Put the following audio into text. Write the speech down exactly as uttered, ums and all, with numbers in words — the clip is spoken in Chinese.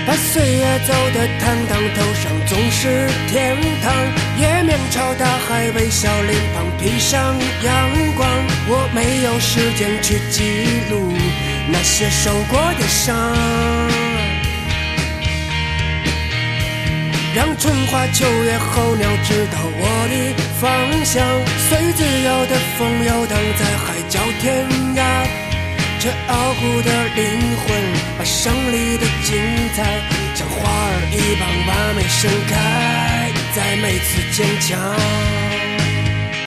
把岁月走得坦荡，头上总是天堂。也面朝大海，微笑脸庞披上阳光。我没有时间去记录那些受过的伤，让春花秋月候鸟知道我的方向。随自由的风游荡在海角天涯，这傲骨的灵魂，把胜利的精彩像花儿一般完美盛开，在每次坚强。